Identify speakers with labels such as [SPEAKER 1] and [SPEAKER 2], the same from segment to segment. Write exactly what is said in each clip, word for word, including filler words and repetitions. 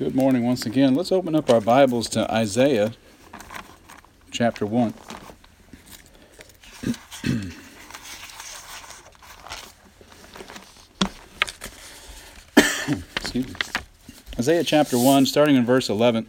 [SPEAKER 1] Good morning once again. Let's open up our Bibles to Isaiah chapter one. Excuse me. Isaiah chapter one, starting in verse eleven.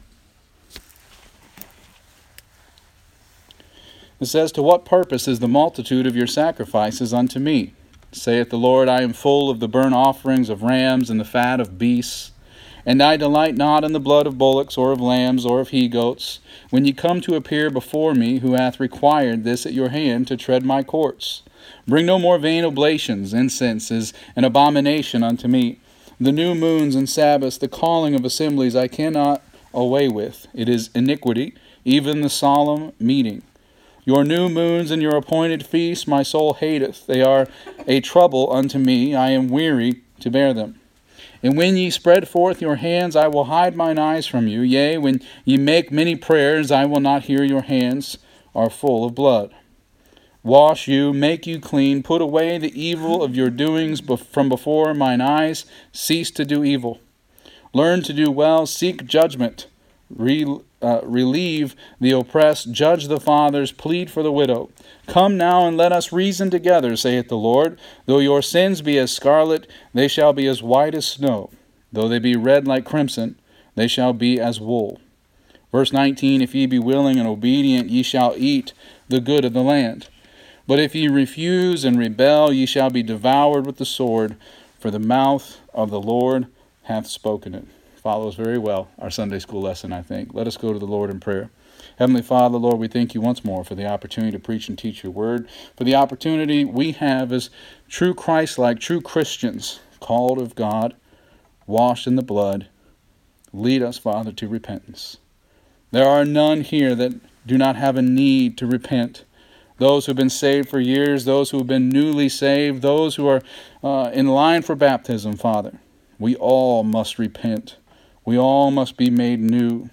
[SPEAKER 1] It says, "To what purpose is the multitude of your sacrifices unto me? Saith the Lord, I am full of the burnt offerings of rams and the fat of beasts. And I delight not in the blood of bullocks, or of lambs, or of he-goats, when ye come to appear before me, who hath required this at your hand to tread my courts. Bring no more vain oblations. Incense is an abomination unto me. The new moons and Sabbaths, the calling of assemblies, I cannot away with. It is iniquity, even the solemn meeting. Your new moons and your appointed feasts my soul hateth. They are a trouble unto me. I am weary to bear them. And when ye spread forth your hands, I will hide mine eyes from you. Yea, when ye make many prayers, I will not hear. Your hands are full of blood. Wash you, make you clean, put away the evil of your doings from before mine eyes. Cease to do evil. Learn to do well, seek judgment. Re, uh, relieve the oppressed, judge the fathers, plead for the widow. Come now and let us reason together, saith the Lord. Though your sins be as scarlet, they shall be as white as snow. Though they be red like crimson, they shall be as wool." Verse nineteen, "If ye be willing and obedient, ye shall eat the good of the land. But if ye refuse and rebel, ye shall be devoured with the sword, for the mouth of the Lord hath spoken it." Follows very well our Sunday school lesson, I think. Let us go to the Lord in prayer. Heavenly Father, Lord, we thank you once more for the opportunity to preach and teach your word, for the opportunity we have as true Christ-like, true Christians, called of God, washed in the blood. Lead us, Father, to repentance. There are none here that do not have a need to repent. Those who have been saved for years, those who have been newly saved, those who are uh, in line for baptism, Father. We all must repent. We all must be made new.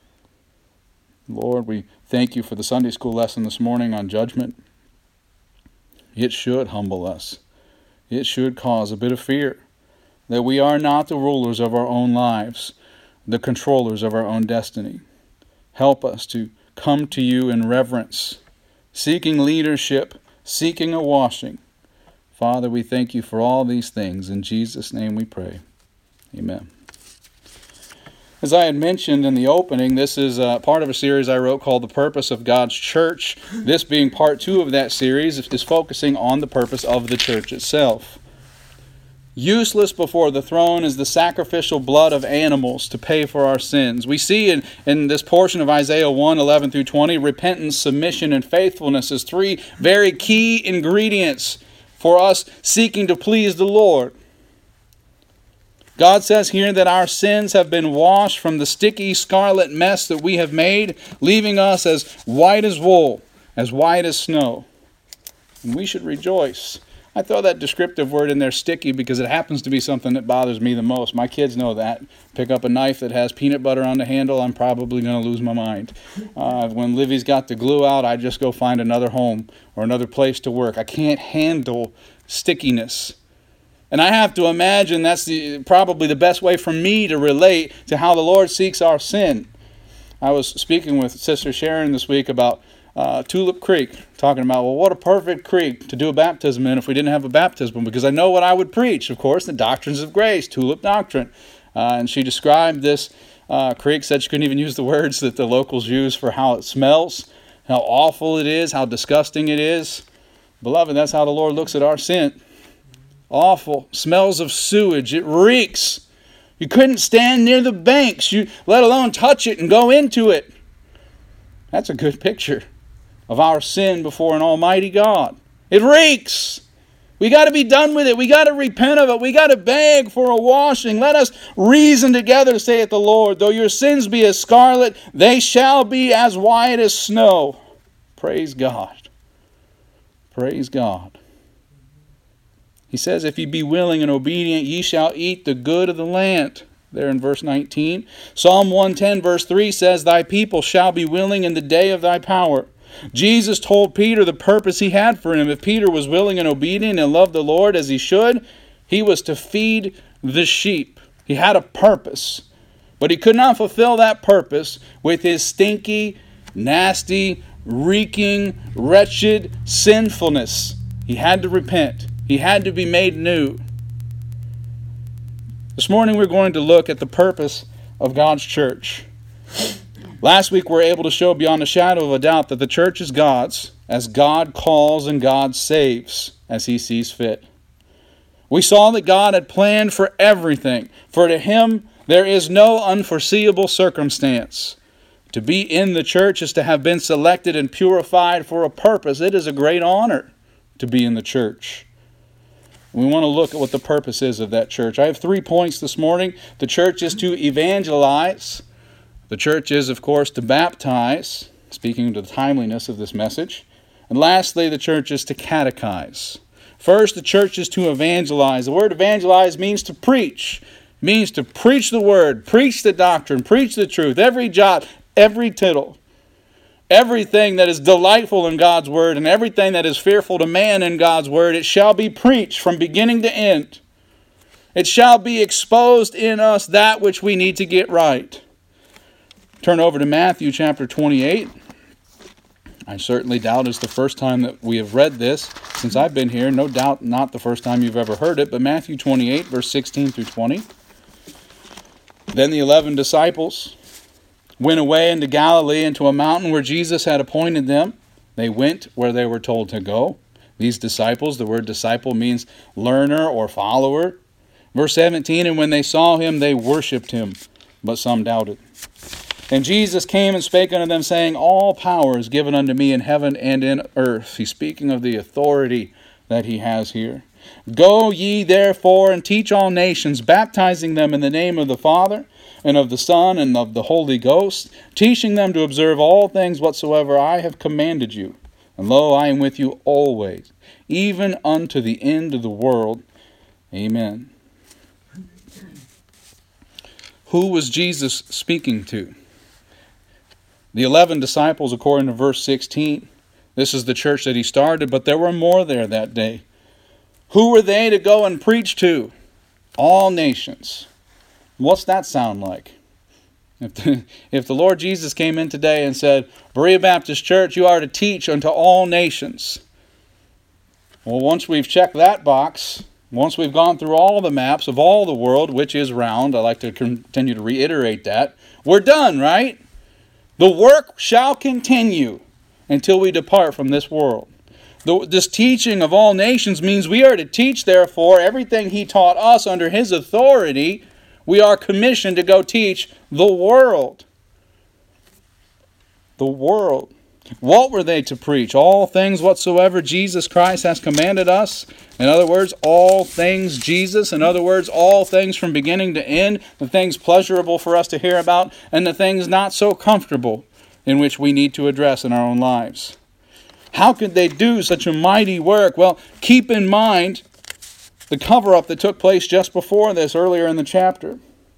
[SPEAKER 1] Lord, we thank you for the Sunday school lesson this morning on judgment. It should humble us. It should cause a bit of fear that we are not the rulers of our own lives, the controllers of our own destiny. Help us to come to you in reverence, seeking leadership, seeking a washing. Father, we thank you for all these things. In Jesus' name we pray. Amen. As I had mentioned in the opening, this is uh, part of a series I wrote called The Purpose of God's Church. This being part two of that series is focusing on the purpose of the church itself. Useless before the throne is the sacrificial blood of animals to pay for our sins. We see in, in this portion of Isaiah one, eleven through twenty, repentance, submission, and faithfulness as three very key ingredients for us seeking to please the Lord. God says here that our sins have been washed from the sticky scarlet mess that we have made, leaving us as white as wool, as white as snow. And we should rejoice. I throw that descriptive word in there, sticky, because it happens to be something that bothers me the most. My kids know that. Pick up a knife that has peanut butter on the handle, I'm probably going to lose my mind. Uh, when Livy's got the glue out, I just go find another home or another place to work. I can't handle stickiness. And I have to imagine that's the, probably the best way for me to relate to how the Lord seeks our sin. I was speaking with Sister Sharon this week about uh, Tulip Creek, talking about, well, what a perfect creek to do a baptism in if we didn't have a baptism, because I know what I would preach, of course, the doctrines of grace, tulip doctrine. Uh, and she described this uh, creek, said she couldn't even use the words that the locals use for how it smells, how awful it is, how disgusting it is. Beloved, that's how the Lord looks at our sin. Awful. Smells of sewage. It reeks. You couldn't stand near the banks, you let alone touch it and go into it. That's a good picture of our sin before an almighty God. It reeks. We got to be done with it. We got to repent of it. We got to beg for a washing. Let us reason together, saith the Lord. Though your sins be as scarlet, they shall be as white as snow. Praise God. Praise God. He says, if ye be willing and obedient, ye shall eat the good of the land. There in verse nineteen. Psalm one ten verse three says, thy people shall be willing in the day of thy power. Jesus told Peter the purpose he had for him. If Peter was willing and obedient and loved the Lord as he should, he was to feed the sheep. He had a purpose. But he could not fulfill that purpose with his stinky, nasty, reeking, wretched sinfulness. He had to repent. He had to be made new. This morning we're going to look at the purpose of God's church. Last week we were able to show beyond a shadow of a doubt that the church is God's, as God calls and God saves as he sees fit. We saw that God had planned for everything, for to him there is no unforeseeable circumstance. To be in the church is to have been selected and purified for a purpose. It is a great honor to be in the church. We want to look at what the purpose is of that church. I have three points this morning. The church is to evangelize. The church is, of course, to baptize, speaking to the timeliness of this message. And lastly, the church is to catechize. First, the church is to evangelize. The word evangelize means to preach. It means to preach the word, preach the doctrine, preach the truth, every jot, every tittle. Everything that is delightful in God's word and everything that is fearful to man in God's word, it shall be preached from beginning to end. It shall be exposed in us that which we need to get right. Turn over to Matthew chapter twenty-eight. I certainly doubt it's the first time that we have read this since I've been here. No doubt not the first time you've ever heard it, but Matthew twenty-eight, verse sixteen through twenty. Then the eleven disciples went away into Galilee, into a mountain where Jesus had appointed them. They went where they were told to go. These disciples, the word disciple means learner or follower. Verse seventeen, and when they saw him, they worshipped him, but some doubted. And Jesus came and spake unto them, saying, all power is given unto me in heaven and in earth. He's speaking of the authority that he has here. Go ye therefore and teach all nations, baptizing them in the name of the Father, and of the Son, and of the Holy Ghost, teaching them to observe all things whatsoever I have commanded you. And lo, I am with you always, even unto the end of the world. Amen. Who was Jesus speaking to? The eleven disciples, according to verse sixteen. This is the church that he started, but there were more there that day. Who were they to go and preach to? All nations. What's that sound like? If the, if the Lord Jesus came in today and said, Berea Baptist Church, you are to teach unto all nations. Well, once we've checked that box, once we've gone through all the maps of all the world, which is round, I like to continue to reiterate that, we're done, right? The work shall continue until we depart from this world. The, this teaching of all nations means we are to teach, therefore, everything he taught us under his authority. We are commissioned to go teach the world. The world. What were they to preach? All things whatsoever Jesus Christ has commanded us. In other words, all things Jesus. In other words, all things from beginning to end. The things pleasurable for us to hear about, and the things not so comfortable in which we need to address in our own lives. How could they do such a mighty work? Well, keep in mind the cover-up that took place just before this, earlier in the chapter.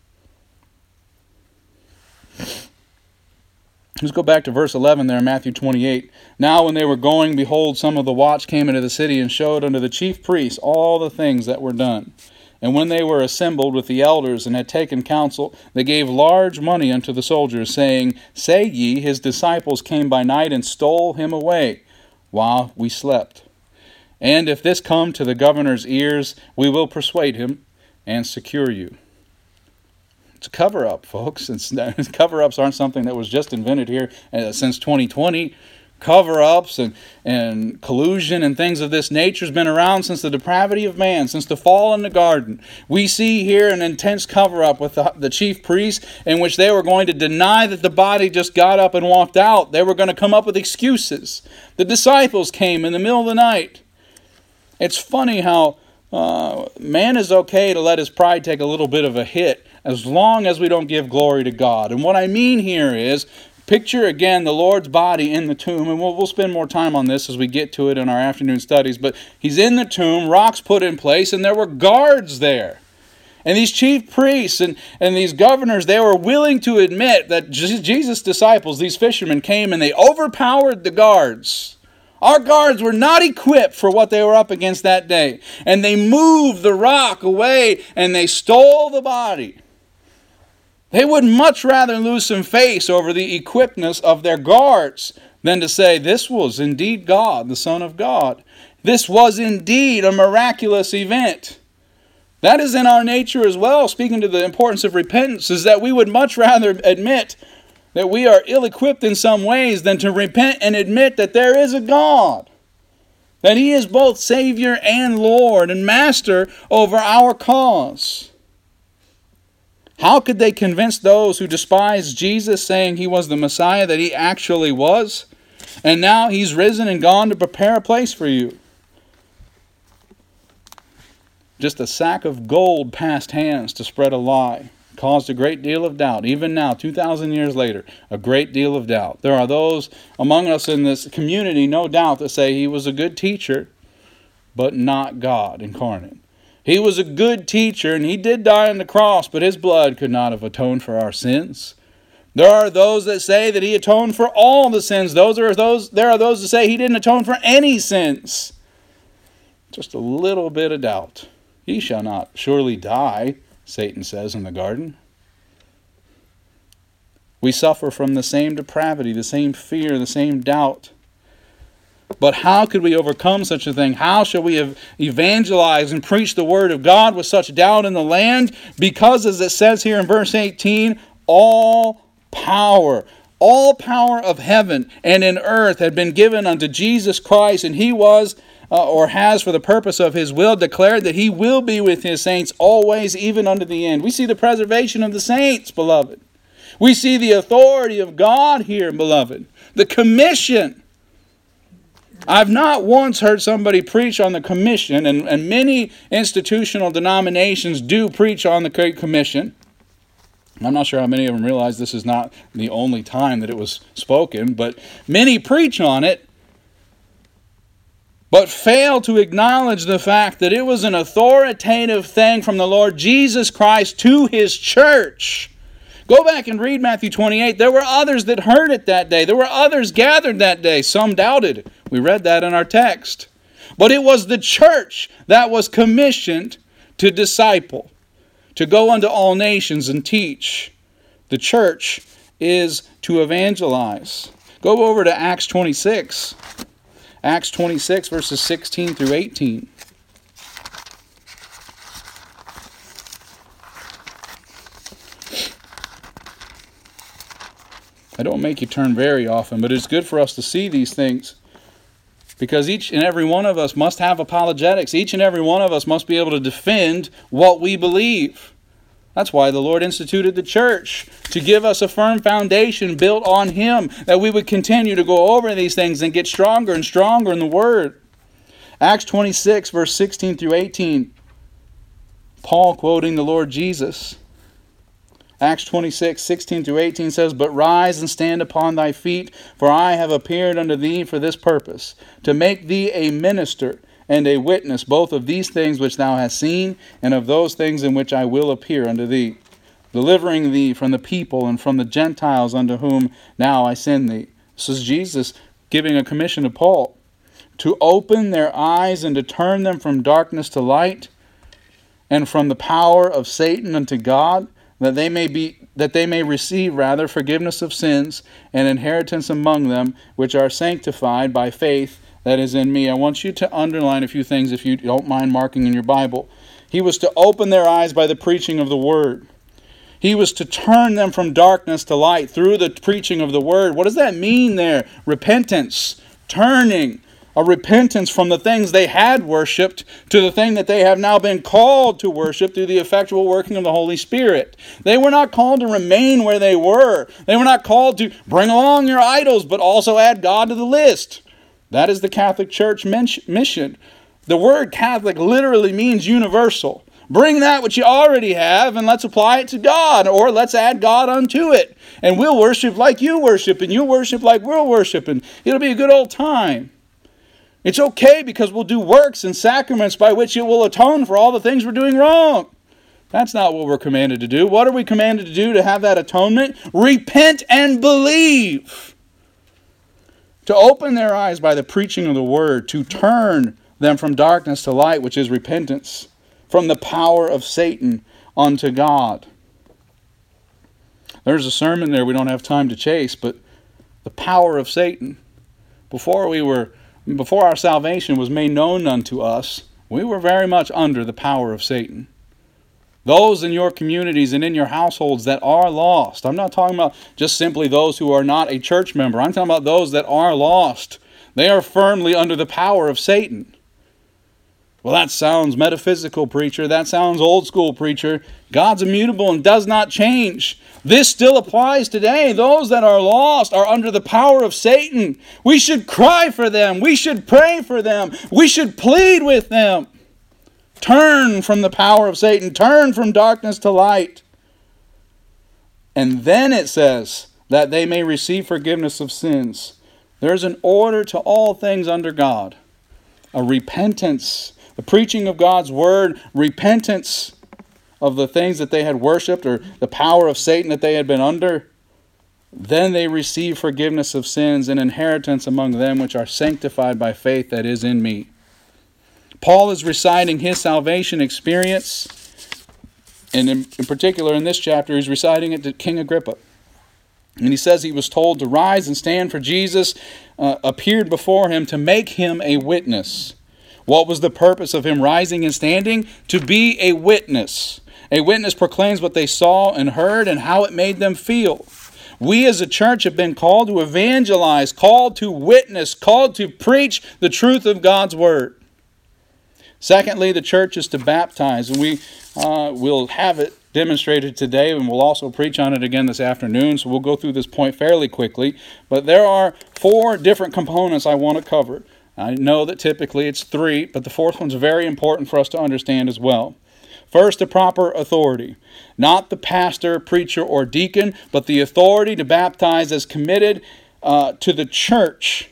[SPEAKER 1] Let's go back to verse eleven there in Matthew twenty-eight. Now when they were going, behold, some of the watch came into the city and showed unto the chief priests all the things that were done. And when they were assembled with the elders and had taken counsel, they gave large money unto the soldiers, saying, Say ye, his disciples came by night and stole him away, while we slept. And if this come to the governor's ears, we will persuade him and secure you. It's a cover-up, folks. It's, cover-ups aren't something that was just invented here uh, since twenty twenty. Cover-ups and, and collusion and things of this nature has been around since the depravity of man, since the fall in the garden. We see here an intense cover-up with the, the chief priests in which they were going to deny that the body just got up and walked out. They were going to come up with excuses. The disciples came in the middle of the night. It's funny how uh, man is okay to let his pride take a little bit of a hit as long as we don't give glory to God. And what I mean here is, picture again the Lord's body in the tomb, and we'll, we'll spend more time on this as we get to it in our afternoon studies, but he's in the tomb, rocks put in place, and there were guards there. And these chief priests and, and these governors, they were willing to admit that Jesus' disciples, these fishermen, came and they overpowered the guards. Our guards were not equipped for what they were up against that day. And they moved the rock away and they stole the body. They would much rather lose some face over the equipness of their guards than to say, this was indeed God, the Son of God. This was indeed a miraculous event. That is in our nature as well, speaking to the importance of repentance, is that we would much rather admit that we are ill-equipped in some ways than to repent and admit that there is a God, that He is both Savior and Lord and Master over our cause. How could they convince those who despised Jesus, saying He was the Messiah, that He actually was? And now He's risen and gone to prepare a place for you. Just a sack of gold passed hands to spread a lie caused a great deal of doubt. Even now, two thousand years later, a great deal of doubt. There are those among us in this community, no doubt, that say He was a good teacher, but not God incarnate. He was a good teacher, and He did die on the cross, but His blood could not have atoned for our sins. There are those that say that He atoned for all the sins. Those are those. There are those that say He didn't atone for any sins. Just a little bit of doubt. He shall not surely die, Satan says in the garden. We suffer from the same depravity, the same fear, the same doubt. But how could we overcome such a thing? How shall we evangelize and preach the word of God with such doubt in the land? Because, as it says here in verse eighteen, all power, all power of heaven and in earth had been given unto Jesus Christ, and He was, uh, or has for the purpose of His will, declared that He will be with His saints always, even unto the end. We see the preservation of the saints, beloved. We see the authority of God here, beloved. The commission. I've not once heard somebody preach on the commission, and, and many institutional denominations do preach on the Great Commission. I'm not sure how many of them realize this is not the only time that it was spoken, but many preach on it, but fail to acknowledge the fact that it was an authoritative thing from the Lord Jesus Christ to His church. Go back and read Matthew twenty-eight. There were others that heard it that day. There were others gathered that day. Some doubted. We read that in our text. But it was the church that was commissioned to disciple, to go unto all nations and teach. The church is to evangelize. Go over to Acts twenty-six. Acts twenty-six, verses sixteen through eighteen. I don't make you turn very often, but it's good for us to see these things. Because each and every one of us must have apologetics. Each and every one of us must be able to defend what we believe. That's why the Lord instituted the church, to give us a firm foundation built on Him, that we would continue to go over these things and get stronger and stronger in the Word. Acts twenty-six, verse sixteen through eighteen. Paul quoting the Lord Jesus. Acts twenty-six, sixteen through eighteen says, But rise and stand upon thy feet, for I have appeared unto thee for this purpose, to make thee a minister and a witness both of these things which thou hast seen, and of those things in which I will appear unto thee, delivering thee from the people and from the Gentiles unto whom now I send thee. This is Jesus giving a commission to Paul, to open their eyes and to turn them from darkness to light, and from the power of Satan unto God, that they may be that they may receive rather forgiveness of sins and inheritance among them which are sanctified by faith that is in me. I want you to underline a few things if you don't mind marking in your Bible. He was to open their eyes by the preaching of the Word. He was to turn them from darkness to light through the preaching of the Word. What does that mean there? Repentance, turning, a repentance from the things they had worshipped to the thing that they have now been called to worship through the effectual working of the Holy Spirit. They were not called to remain where they were. They were not called to bring along your idols, but also add God to the list. That is the Catholic Church mission. The word Catholic literally means universal. Bring that which you already have and let's apply it to God, or let's add God unto it. And we'll worship like you worship, and you worship like we'll worship, and it'll be a good old time. It's okay because we'll do works and sacraments by which it will atone for all the things we're doing wrong. That's not what we're commanded to do. What are we commanded to do to have that atonement? Repent and believe. To open their eyes by the preaching of the Word, to turn them from darkness to light, which is repentance, from the power of Satan unto God. There's a sermon there we don't have time to chase, but the power of Satan. Before we were, before our salvation was made known unto us, we were very much under the power of Satan. Those in your communities and in your households that are lost. I'm not talking about just simply those who are not a church member. I'm talking about those that are lost. They are firmly under the power of Satan. Well, that sounds metaphysical, preacher. That sounds old school, preacher. God's immutable and does not change. This still applies today. Those that are lost are under the power of Satan. We should cry for them. We should pray for them. We should plead with them. Turn from the power of Satan. Turn from darkness to light. And then it says that they may receive forgiveness of sins. There's an order to all things under God. A repentance. The preaching of God's word. Repentance of the things that they had worshipped or the power of Satan that they had been under. Then they receive forgiveness of sins and inheritance among them which are sanctified by faith that is in me. Paul is reciting his salvation experience, and in, in particular in this chapter, he's reciting it to King Agrippa. And he says he was told to rise and stand for Jesus, uh, appeared before him to make him a witness. What was the purpose of him rising and standing? To be a witness. A witness proclaims what they saw and heard and how it made them feel. We as a church have been called to evangelize, called to witness, called to preach the truth of God's word. Secondly, the church is to baptize, and we uh, will have it demonstrated today, and we'll also preach on it again this afternoon, so we'll go through this point fairly quickly. But there are four different components I want to cover. I know that typically it's three, but the fourth one's very important for us to understand as well. First, the proper authority. Not the pastor, preacher, or deacon, but the authority to baptize as committed uh, to the church.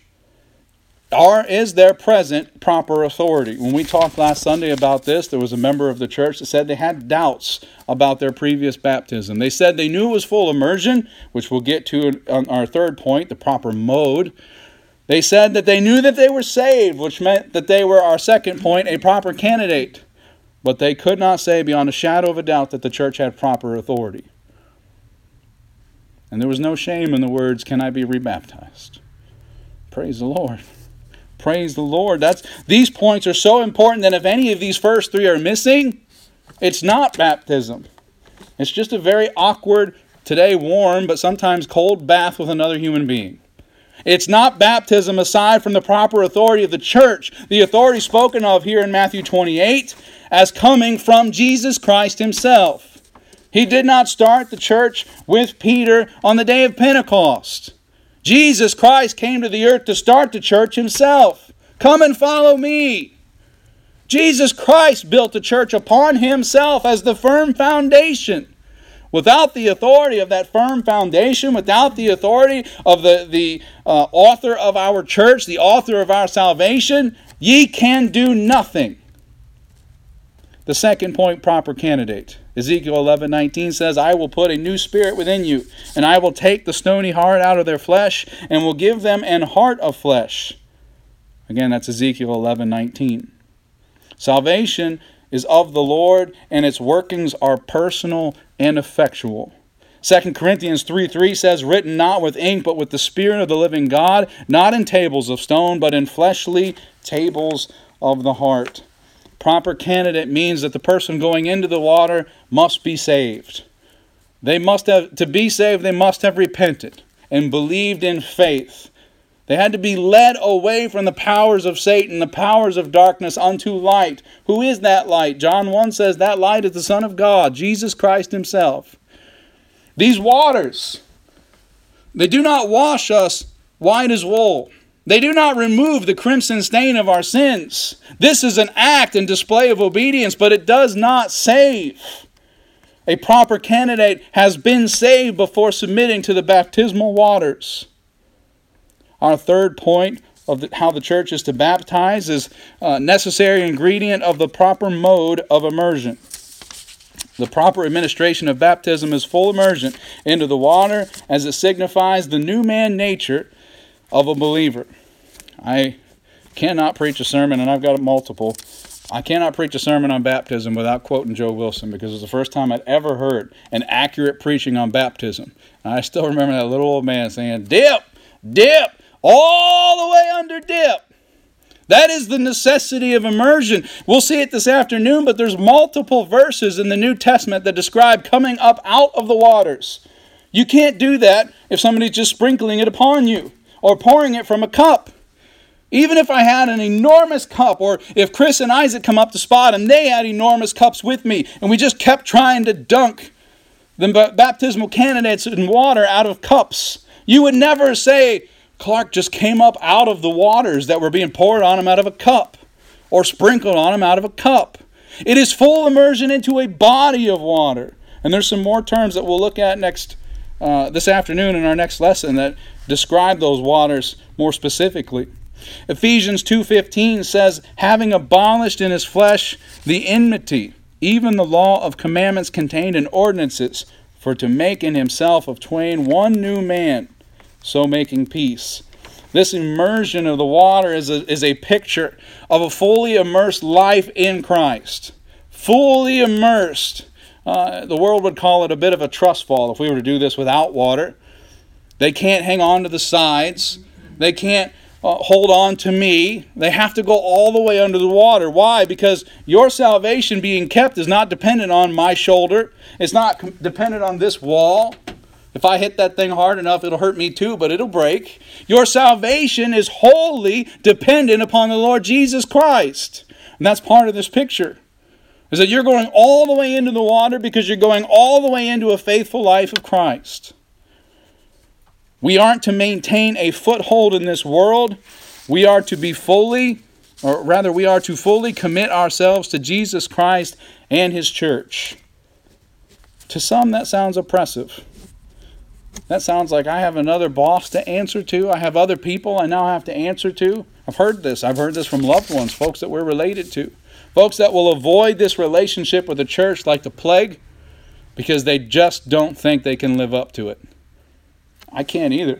[SPEAKER 1] Or is there present proper authority? When we talked last Sunday about this, there was a member of the church that said they had doubts about their previous baptism. They said they knew it was full immersion, which we'll get to on our third point, the proper mode. They said that they knew that they were saved, which meant that they were, our second point, a proper candidate. But they could not say beyond a shadow of a doubt that the church had proper authority. And there was no shame in the words, "Can I be rebaptized?" Praise the Lord. Praise the Lord. That's, these points are so important that if any of these first three are missing, it's not baptism. It's just a very awkward, today warm, but sometimes cold bath with another human being. It's not baptism aside from the proper authority of the church, the authority spoken of here in Matthew twenty-eight as coming from Jesus Christ himself. He did not start the church with Peter on the day of Pentecost. Jesus Christ came to the earth to start the church himself. Come and follow me. Jesus Christ built the church upon himself as the firm foundation. Without the authority of that firm foundation, without the authority of the, the uh, author of our church, the author of our salvation, ye can do nothing. The second point, proper candidate. Ezekiel eleven nineteen says, "I will put a new spirit within you, and I will take the stony heart out of their flesh, and will give them an heart of flesh." Again, that's Ezekiel eleven nineteen. Salvation is of the Lord, and its workings are personal and effectual. Second Corinthians three three says, "Written not with ink, but with the Spirit of the living God, not in tables of stone, but in fleshly tables of the heart." Proper candidate means that the person going into the water must be saved. They must have, to be saved, they must have repented and believed in faith. They had to be led away from the powers of Satan, the powers of darkness, unto light. Who is that light? John one says that light is the Son of God, Jesus Christ himself. These waters, they do not wash us white as wool. They do not remove the crimson stain of our sins. This is an act and display of obedience, but it does not save. A proper candidate has been saved before submitting to the baptismal waters. Our third point of the, how the church is to baptize is a necessary ingredient of the proper mode of immersion. The proper administration of baptism is full immersion into the water, as it signifies the new man nature of a believer. I cannot preach a sermon, and I've got multiple, I cannot preach a sermon on baptism without quoting Joe Wilson, because it was the first time I'd ever heard an accurate preaching on baptism. And I still remember that little old man saying, dip, dip, all the way under dip. That is the necessity of immersion. We'll see it this afternoon, but there's multiple verses in the New Testament that describe coming up out of the waters. You can't do that if somebody's just sprinkling it upon you or pouring it from a cup. Even if I had an enormous cup, or if Chris and Isaac come up to Spot and they had enormous cups with me, and we just kept trying to dunk the baptismal candidates in water out of cups, you would never say, Clark just came up out of the waters that were being poured on him out of a cup, or sprinkled on him out of a cup. It is full immersion into a body of water. And there's some more terms that we'll look at next uh, this afternoon in our next lesson that describe those waters more specifically. Ephesians two fifteen says, having abolished in his flesh the enmity, even the law of commandments contained in ordinances, for to make in himself of twain one new man, so making peace. This immersion of the water is a, is a picture of a fully immersed life in Christ. Fully immersed. Uh, the world would call it a bit of a trust fall if we were to do this without water. They can't hang on to the sides. They can't uh, hold on to me. They have to go all the way under the water. Why? Because your salvation being kept is not dependent on my shoulder. It's not com- dependent on this wall. If I hit that thing hard enough, it'll hurt me too, but it'll break. Your salvation is wholly dependent upon the Lord Jesus Christ. And that's part of this picture. Is that you're going all the way into the water because you're going all the way into a faithful life of Christ. We aren't to maintain a foothold in this world. We are to be fully, or rather we are to fully commit ourselves to Jesus Christ and His church. To some that sounds oppressive. That sounds like I have another boss to answer to. I have other people I now have to answer to. I've heard this. I've heard this from loved ones, folks that we're related to. Folks that will avoid this relationship with the church like the plague because they just don't think they can live up to it. I can't either.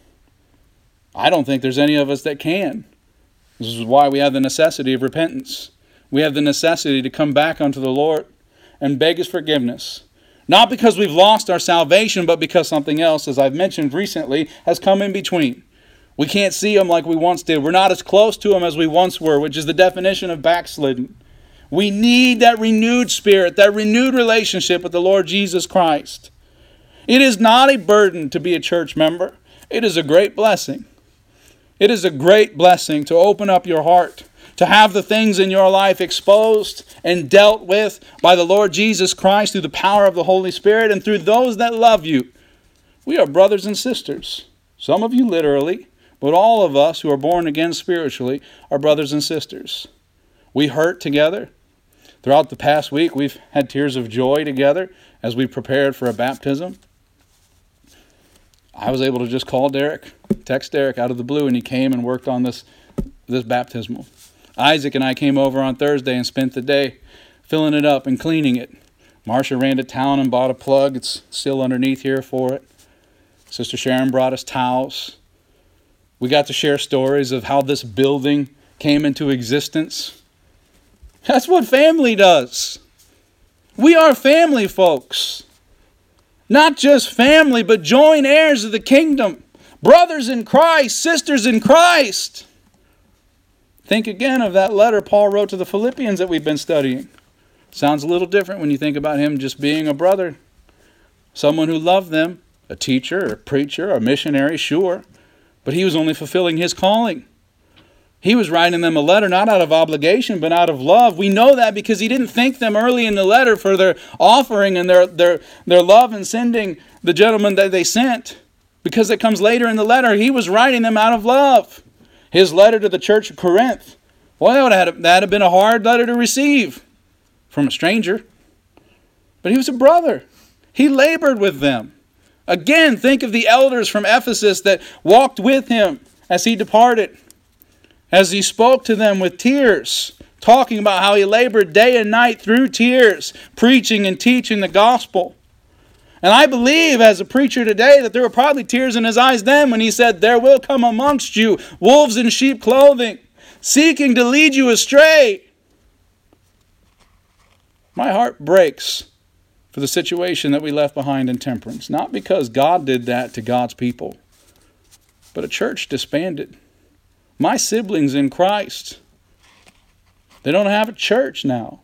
[SPEAKER 1] I don't think there's any of us that can. This is why we have the necessity of repentance. We have the necessity to come back unto the Lord and beg His forgiveness. Not because we've lost our salvation, but because something else, as I've mentioned recently, has come in between. We can't see Him like we once did. We're not as close to Him as we once were, which is the definition of backslidden. We need that renewed spirit, that renewed relationship with the Lord Jesus Christ. It is not a burden to be a church member. It is a great blessing. It is a great blessing to open up your heart, to have the things in your life exposed and dealt with by the Lord Jesus Christ through the power of the Holy Spirit and through those that love you. We are brothers and sisters. Some of you literally, but all of us who are born again spiritually are brothers and sisters. We hurt together. Throughout the past week, we've had tears of joy together as we prepared for a baptism. I was able to just call Derek, text Derek out of the blue, and he came and worked on this, this baptismal. Isaac and I came over on Thursday and spent the day filling it up and cleaning it. Marcia ran to town and bought a plug. It's still underneath here for it. Sister Sharon brought us towels. We got to share stories of how this building came into existence. That's what family does. We are family, folks. Not just family, but joint heirs of the kingdom. Brothers in Christ, sisters in Christ. Think again of that letter Paul wrote to the Philippians that we've been studying. Sounds a little different when you think about him just being a brother. Someone who loved them, a teacher, a preacher, a missionary, sure. But he was only fulfilling his calling. He was writing them a letter not out of obligation, but out of love. We know that because he didn't thank them early in the letter for their offering and their, their, their love in sending the gentleman that they sent. Because it comes later in the letter. He was writing them out of love. His letter to the church of Corinth. Well, that would have, that would have been a hard letter to receive from a stranger. But he was a brother. He labored with them. Again, think of the elders from Ephesus that walked with him as he departed. As he spoke to them with tears, talking about how he labored day and night through tears, preaching and teaching the gospel. And I believe as a preacher today that there were probably tears in his eyes then when he said, there will come amongst you wolves in sheep clothing, seeking to lead you astray. My heart breaks for the situation that we left behind in Temperance. Not because God did that to God's people, but a church disbanded. My siblings in Christ, they don't have a church now.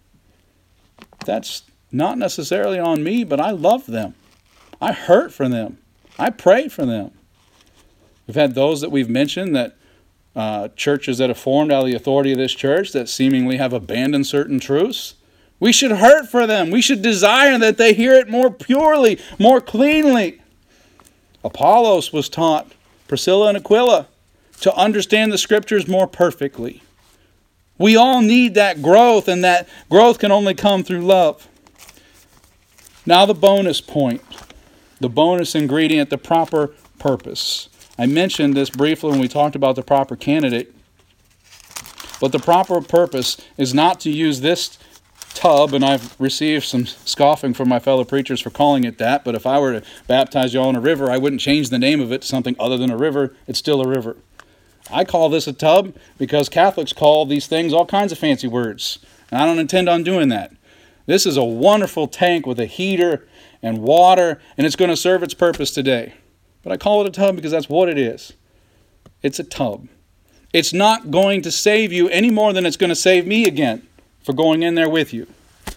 [SPEAKER 1] That's not necessarily on me, but I love them. I hurt for them. I pray for them. We've had those that we've mentioned that uh, churches that have formed out of the authority of this church that seemingly have abandoned certain truths. We should hurt for them. We should desire that they hear it more purely, more cleanly. Apollos was taught, Priscilla and Aquila, to understand the Scriptures more perfectly. We all need that growth, and that growth can only come through love. Now the bonus point, the bonus ingredient, the proper purpose. I mentioned this briefly when we talked about the proper candidate. But the proper purpose is not to use this tub, and I've received some scoffing from my fellow preachers for calling it that, but if I were to baptize you all in a river, I wouldn't change the name of it to something other than a river. It's still a river. I call this a tub because Catholics call these things all kinds of fancy words, and I don't intend on doing that. This is a wonderful tank with a heater and water, and it's going to serve its purpose today. But I call it a tub because that's what it is. It's a tub. It's not going to save you any more than it's going to save me again for going in there with you.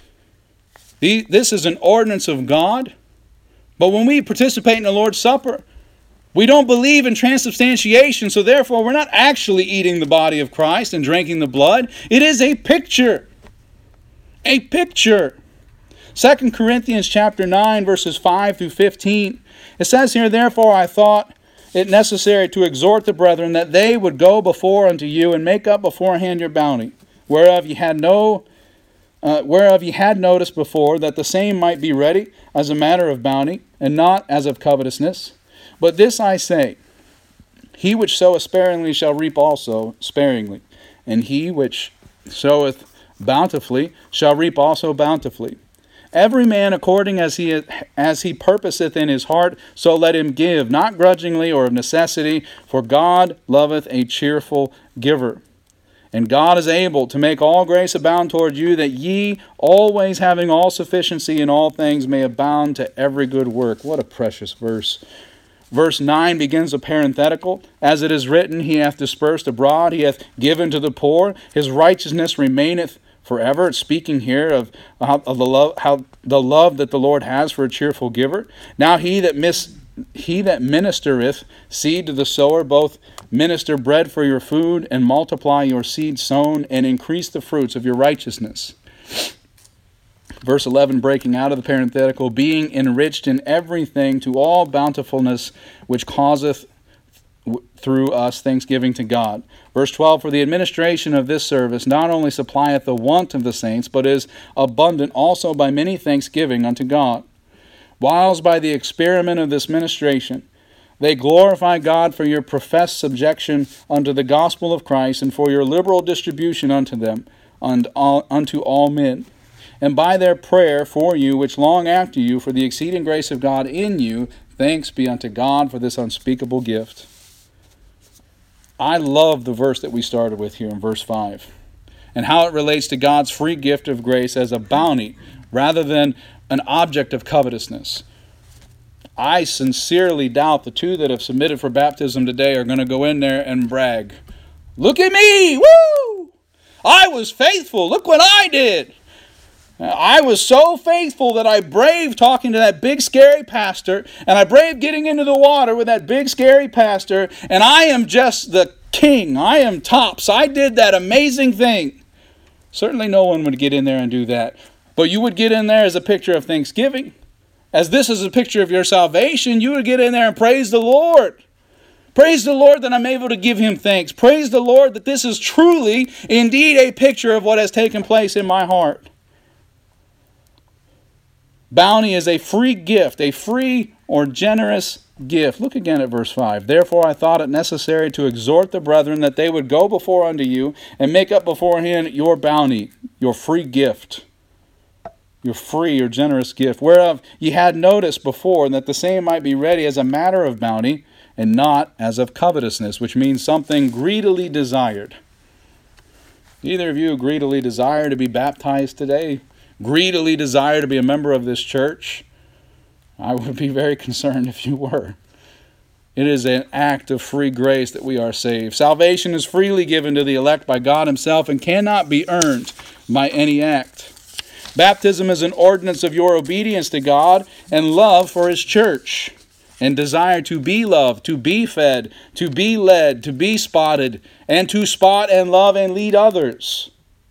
[SPEAKER 1] This is an ordinance of God, but when we participate in the Lord's Supper, we don't believe in transubstantiation, so therefore we're not actually eating the body of Christ and drinking the blood. It is a picture. A picture. Second Corinthians chapter nine, verses five through fifteen. It says here, "Therefore I thought it necessary to exhort the brethren that they would go before unto you and make up beforehand your bounty, whereof ye had no uh, whereof ye had noticed before, that the same might be ready as a matter of bounty, and not as of covetousness. But this I say, he which soweth sparingly shall reap also sparingly, and he which soweth bountifully shall reap also bountifully. Every man according as he as he purposeth in his heart, so let him give, not grudgingly or of necessity, for God loveth a cheerful giver. And God is able to make all grace abound toward you, that ye, always having all sufficiency in all things, may abound to every good work." What a precious verse. Verse nine begins a parenthetical. "As it is written, he hath dispersed abroad, he hath given to the poor, his righteousness remaineth forever." It's speaking here of, of the love, how the love that the Lord has for a cheerful giver. "Now he that mis, he that ministereth seed to the sower, both minister bread for your food, and multiply your seed sown, and increase the fruits of your righteousness." Verse eleven, breaking out of the parenthetical, "being enriched in everything to all bountifulness, which causeth through us thanksgiving to God." Verse twelve, "For the administration of this service not only supplieth the want of the saints, but is abundant also by many thanksgiving unto God. Whiles by the experiment of this ministration they glorify God for your professed subjection unto the gospel of Christ, and for your liberal distribution unto them, and all, unto all men. And by their prayer for you, which long after you, for the exceeding grace of God in you, thanks be unto God for this unspeakable gift." I love the verse that we started with here in verse five, and how it relates to God's free gift of grace as a bounty, rather than an object of covetousness. I sincerely doubt the two that have submitted for baptism today are going to go in there and brag. "Look at me! Woo! I was faithful. Look what I did. I was so faithful that I braved talking to that big scary pastor, and I braved getting into the water with that big scary pastor, and I am just the king. I am tops. I did that amazing thing." Certainly no one would get in there and do that. But you would get in there as a picture of thanksgiving. As this is a picture of your salvation, you would get in there and praise the Lord. Praise the Lord that I'm able to give him thanks. Praise the Lord that this is truly, indeed, a picture of what has taken place in my heart. Bounty is a free gift, a free or generous gift. Look again at verse five. "Therefore I thought it necessary to exhort the brethren that they would go before unto you, and make up beforehand your bounty," your free gift. Your free or generous gift, "whereof ye had noticed before, that the same might be ready as a matter of bounty, and not as of covetousness," which means something greedily desired. Either of you greedily desire to be baptized today greedily desire to be a member of this church, I would be very concerned if you were. It is an act of free grace that we are saved. Salvation is freely given to the elect by God himself and cannot be earned by any act. Baptism is an ordinance of your obedience to God and love for his church, and desire to be loved, to be fed, to be led, to be spotted, and to spot and love and lead others.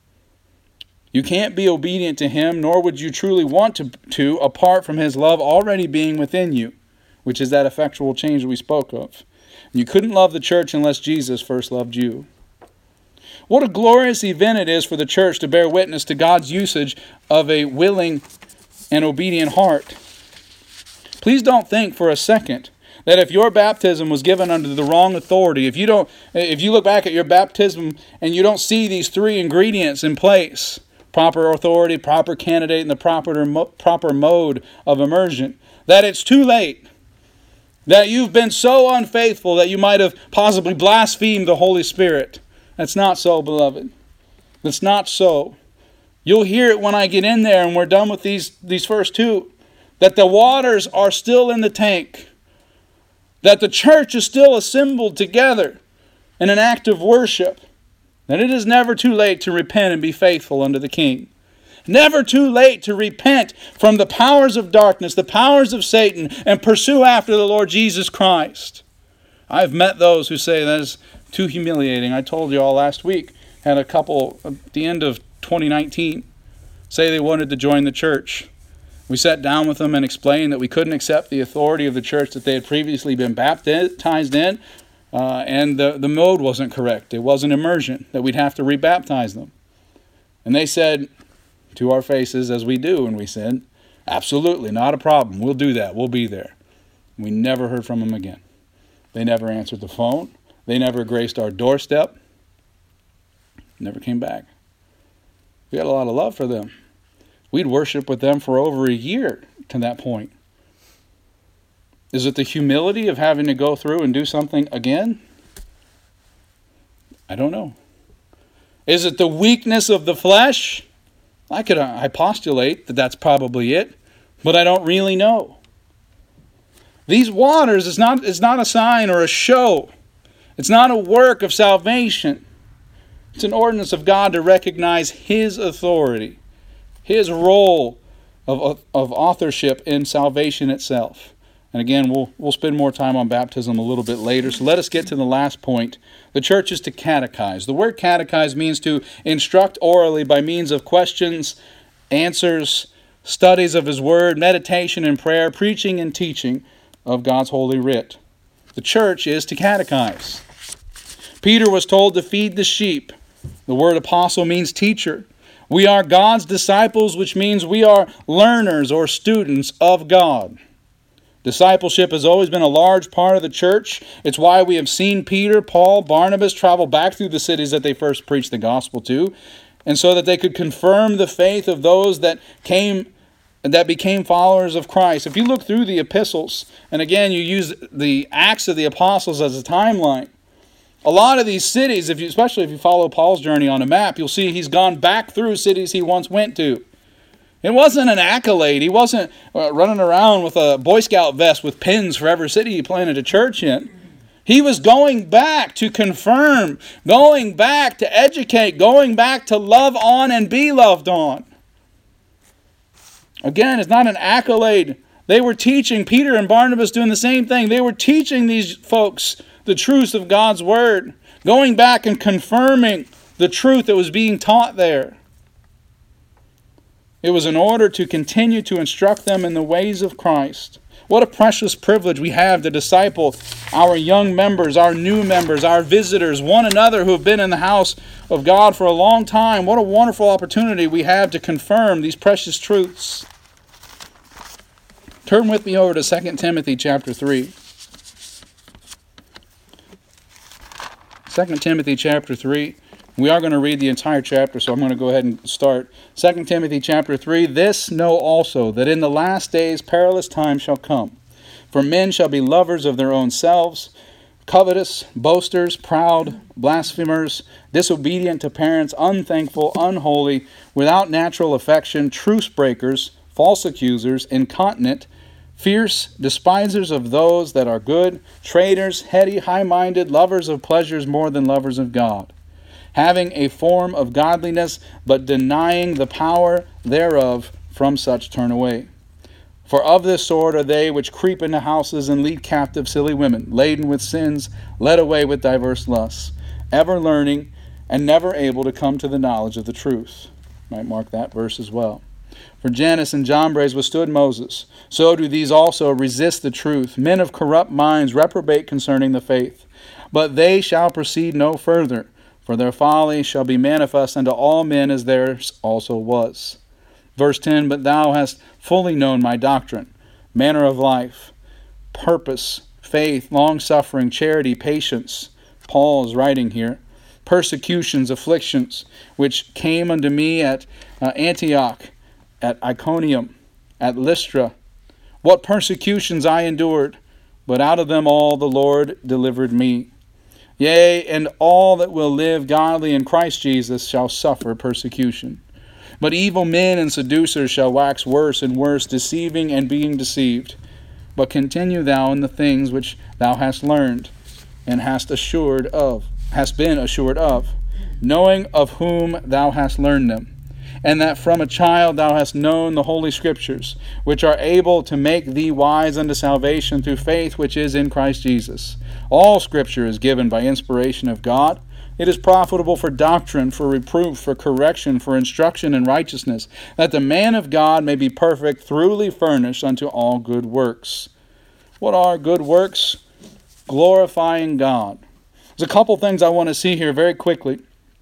[SPEAKER 1] You can't be obedient to him, nor would you truly want to, to apart from his love already being within you, which is that effectual change that we spoke of. You couldn't love the church unless Jesus first loved you. What a glorious event it is for the church to bear witness to God's usage of a willing and obedient heart. Please don't think for a second that if your baptism was given under the wrong authority, if you don't, if you look back at your baptism and you don't see these three ingredients in place, proper authority, proper candidate, and the proper, proper mode of immersion, that it's too late. That you've been so unfaithful that you might have possibly blasphemed the Holy Spirit. That's not so, beloved. That's not so. You'll hear it when I get in there and we're done with these, these first two. That the waters are still in the tank. That the church is still assembled together in an act of worship. That it is never too late to repent and be faithful unto the King. Never too late to repent from the powers of darkness, the powers of Satan, and pursue after the Lord Jesus Christ. I've met those who say that is too humiliating. I told you all last week, had a couple at the end of twenty nineteen say they wanted to join the church. We sat down with them and explained that we couldn't accept the authority of the church that they had previously been baptized in, uh, and the, the mode wasn't correct. It wasn't immersion, that we'd have to rebaptize them. And they said to our faces, as we do when we sin, absolutely, not a problem. We'll do that. We'll be there. We never heard from them again. They never answered the phone. They never graced our doorstep. Never came back. We had a lot of love for them. We'd worshiped with them for over a year to that point. Is it the humility of having to go through and do something again? I don't know. Is it the weakness of the flesh? I could I postulate that that's probably it, but I don't really know. These waters is not, it's not a sign or a show. It's not a work of salvation. It's an ordinance of God to recognize his authority, his role of, of authorship in salvation itself. And again, we'll, we'll spend more time on baptism a little bit later. So let us get to the last point. The church is to catechize. The word catechize means to instruct orally by means of questions, answers, studies of his word, meditation and prayer, preaching and teaching of God's holy writ. The church is to catechize. Peter was told to feed the sheep. The word apostle means teacher. We are God's disciples, which means we are learners or students of God. Discipleship has always been a large part of the church. It's why we have seen Peter, Paul, Barnabas travel back through the cities that they first preached the gospel to, and so that they could confirm the faith of those that came that became followers of Christ. If you look through the epistles, and again you use the Acts of the Apostles as a timeline, a lot of these cities, if you, especially if you follow Paul's journey on a map, you'll see he's gone back through cities he once went to. It wasn't an accolade. He wasn't uh, running around with a Boy Scout vest with pins for every city he planted a church in. He was going back to confirm, going back to educate, going back to love on and be loved on. Again, it's not an accolade. They were teaching, Peter and Barnabas doing the same thing. They were teaching these folks the truths of God's word, going back and confirming the truth that was being taught there. It was in order to continue to instruct them in the ways of Christ. What a precious privilege we have to disciple our young members, our new members, our visitors, one another who have been in the house of God for a long time. What a wonderful opportunity we have to confirm these precious truths. Turn with me over to Second Timothy chapter three. Second Timothy chapter three. We are going to read the entire chapter, so I'm going to go ahead and start. Second Timothy chapter three, this know also, that in the last days perilous times shall come. For men shall be lovers of their own selves, covetous, boasters, proud, blasphemers, disobedient to parents, unthankful, unholy, without natural affection, truce breakers, false accusers, incontinent, fierce, despisers of those that are good, traitors, heady, high-minded, lovers of pleasures more than lovers of God, having a form of godliness, but denying the power thereof. From such turn away. For of this sort are they which creep into houses and lead captive silly women, laden with sins, led away with diverse lusts, ever learning, and never able to come to the knowledge of the truth. Might mark that verse as well. For Jannes and Jambres withstood Moses. So do these also resist the truth. Men of corrupt minds reprobate concerning the faith. But they shall proceed no further, for their folly shall be manifest unto all men, as theirs also was. Verse ten, but thou hast fully known my doctrine, manner of life, purpose, faith, long-suffering, charity, patience. Paul is writing here. Persecutions, afflictions, which came unto me at uh, Antioch, at Iconium, at Lystra. What persecutions I endured, but out of them all the Lord delivered me. Yea, and all that will live godly in Christ Jesus shall suffer persecution. But evil men and seducers shall wax worse and worse, deceiving and being deceived. But continue thou in the things which thou hast learned, and hast assured of, hast been assured of, knowing of whom thou hast learned them, and that from a child thou hast known the holy Scriptures, which are able to make thee wise unto salvation through faith which is in Christ Jesus. All Scripture is given by inspiration of God. It is profitable for doctrine, for reproof, for correction, for instruction in righteousness, that the man of God may be perfect, thoroughly furnished unto all good works. What are good works? Glorifying God. There's a couple things I want to see here very quickly.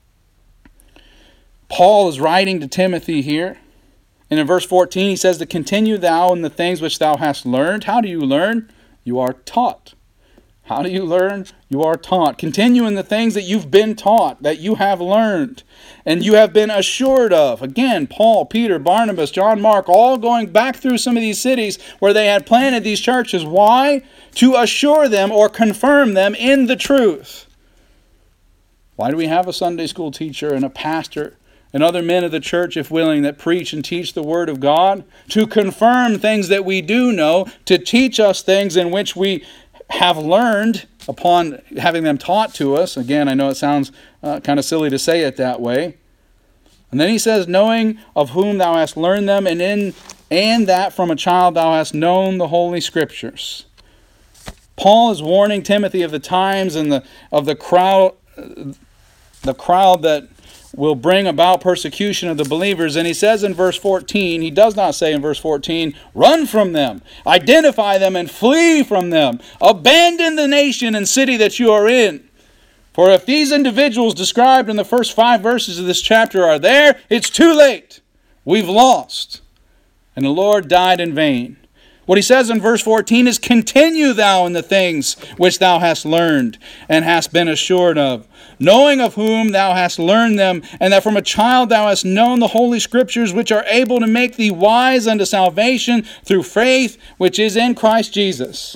[SPEAKER 1] Paul is writing to Timothy here. And in verse fourteen he says, to continue thou in the things which thou hast learned. How do you learn? You are taught. How do you learn? You are taught. Continue in the things that you've been taught, that you have learned, and you have been assured of. Again, Paul, Peter, Barnabas, John Mark, all going back through some of these cities where they had planted these churches. Why? To assure them or confirm them in the truth. Why do we have a Sunday school teacher and a pastor and other men of the church, if willing, that preach and teach the Word of God? To confirm things that we do know, to teach us things in which we have learned upon having them taught to us. Again, I know it sounds uh, kind of silly to say it that way. And then he says, knowing of whom thou hast learned them, and in and that from a child thou hast known the Holy Scriptures. Paul is warning Timothy of the times and the of the crowd, the crowd that will bring about persecution of the believers. And he says in verse fourteen, he does not say in verse fourteen, run from them, identify them and flee from them, abandon the nation and city that you are in. For if these individuals described in the first five verses of this chapter are there, it's too late. We've lost. And the Lord died in vain. What he says in verse fourteen is, continue thou in the things which thou hast learned and hast been assured of, knowing of whom thou hast learned them, and that from a child thou hast known the Holy Scriptures, which are able to make thee wise unto salvation through faith which is in Christ Jesus.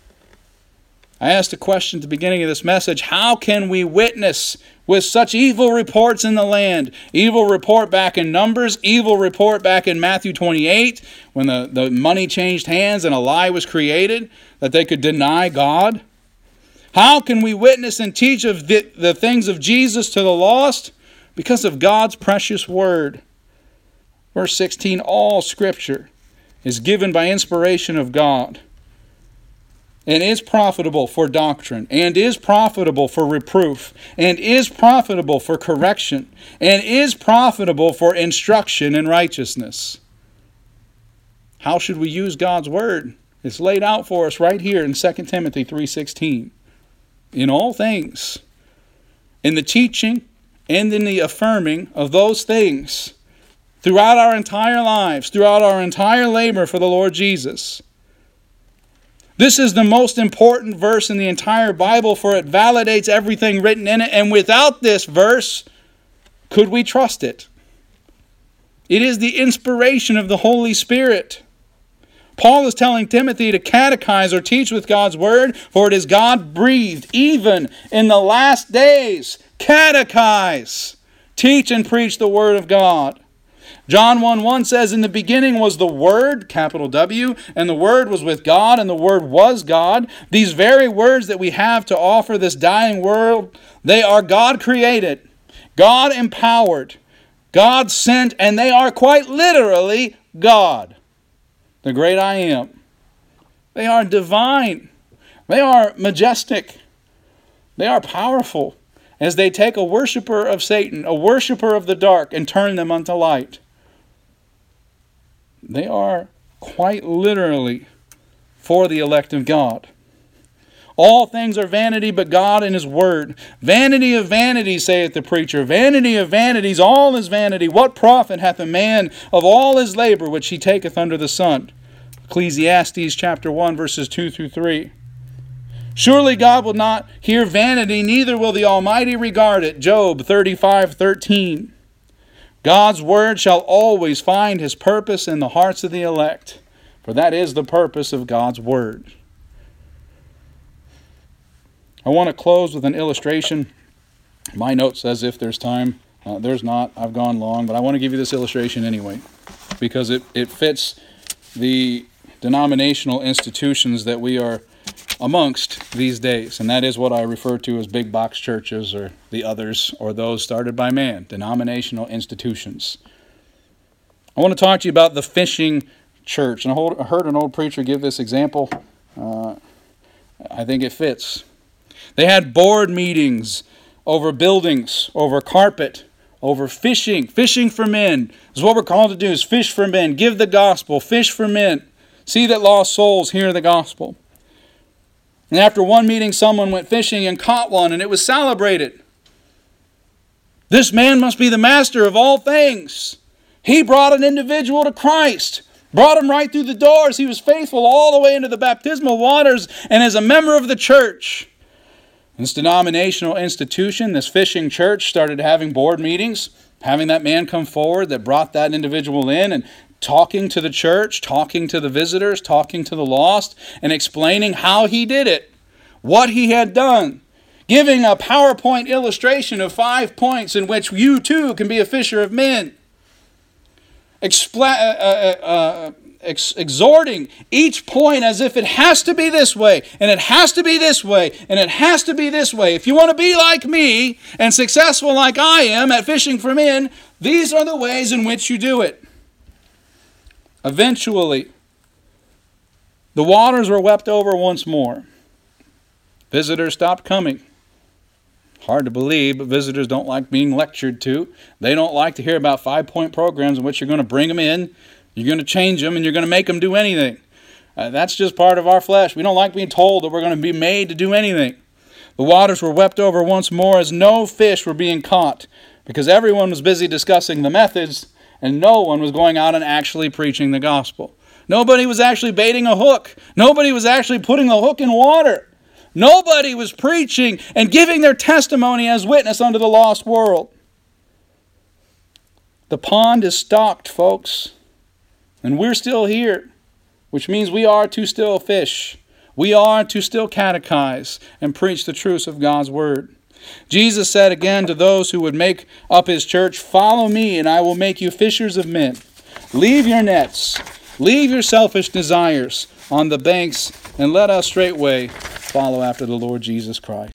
[SPEAKER 1] I asked a question at the beginning of this message: how can we witness with such evil reports in the land? Evil report back in Numbers, evil report back in Matthew twenty-eight, when the, the money changed hands and a lie was created, that they could deny God. How can we witness and teach of the, the things of Jesus to the lost? Because of God's precious word. Verse sixteen, all Scripture is given by inspiration of God, and is profitable for doctrine, and is profitable for reproof, and is profitable for correction, and is profitable for instruction in righteousness. How should we use God's word? It's laid out for us right here in Second Timothy three sixteen. In all things, in the teaching and in the affirming of those things, throughout our entire lives, throughout our entire labor for the Lord Jesus. This is the most important verse in the entire Bible, for it validates everything written in it. And without this verse, could we trust it? It is the inspiration of the Holy Spirit. Paul is telling Timothy to catechize or teach with God's word, for it is God-breathed, even in the last days. Catechize. Teach and preach the word of God. John one one says, in the beginning was the Word, capital W, and the Word was with God, and the Word was God. These very words that we have to offer this dying world, they are God-created, God-empowered, God-sent, and they are quite literally God, the great I Am. They are divine. They are majestic. They are powerful as they take a worshiper of Satan, a worshiper of the dark, and turn them unto light. They are quite literally for the elect of God. All things are vanity but God and His Word. Vanity of vanities, saith the preacher. Vanity of vanities, all is vanity. What profit hath a man of all his labor which he taketh under the sun? Ecclesiastes chapter one, verses two through three. Surely God will not hear vanity, neither will the Almighty regard it. Job thirty-five thirteen. God's word shall always find His purpose in the hearts of the elect, for that is the purpose of God's word. I want to close with an illustration. My note says if there's time. Uh, there's not. I've gone long, but I want to give you this illustration anyway, because it, it fits the denominational institutions that we are amongst these days, and that is what I refer to as big box churches, or the others, or those started by man, denominational institutions. I want to talk to you about the fishing church, and I heard an old preacher give this example. Uh, I think it fits. They had board meetings over buildings, over carpet, over fishing. Fishing for men is what we're called to do, is fish for men. Give the gospel. Fish for men. See that lost souls hear the gospel. And after one meeting, someone went fishing and caught one, and it was celebrated. This man must be the master of all things. He brought an individual to Christ, brought him right through the doors. He was faithful all the way into the baptismal waters, and as a member of the church. This denominational institution, this fishing church, started having board meetings, having that man come forward that brought that individual in, and talking to the church, talking to the visitors, talking to the lost, and explaining how he did it, what he had done, giving a PowerPoint illustration of five points in which you too can be a fisher of men, Expla- uh, uh, uh, ex- exhorting each point as if it has to be this way, and it has to be this way, and it has to be this way. If you want to be like me and successful like I am at fishing for men, these are the ways in which you do it. Eventually, the waters were wept over once more. Visitors stopped coming. Hard to believe, but visitors don't like being lectured to. They don't like to hear about five-point programs in which you're going to bring them in, you're going to change them, and you're going to make them do anything. Uh, that's just part of our flesh. We don't like being told that we're going to be made to do anything. The waters were wept over once more as no fish were being caught, because everyone was busy discussing the methods, and no one was going out and actually preaching the gospel. Nobody was actually baiting a hook. Nobody was actually putting the hook in water. Nobody was preaching and giving their testimony as witness unto the lost world. The pond is stocked, folks, and we're still here, which means we are to still fish. We are to still catechize and preach the truths of God's word. Jesus said again to those who would make up His church, "Follow me, and I will make you fishers of men." Leave your nets, leave your selfish desires on the banks, and let us straightway follow after the Lord Jesus Christ.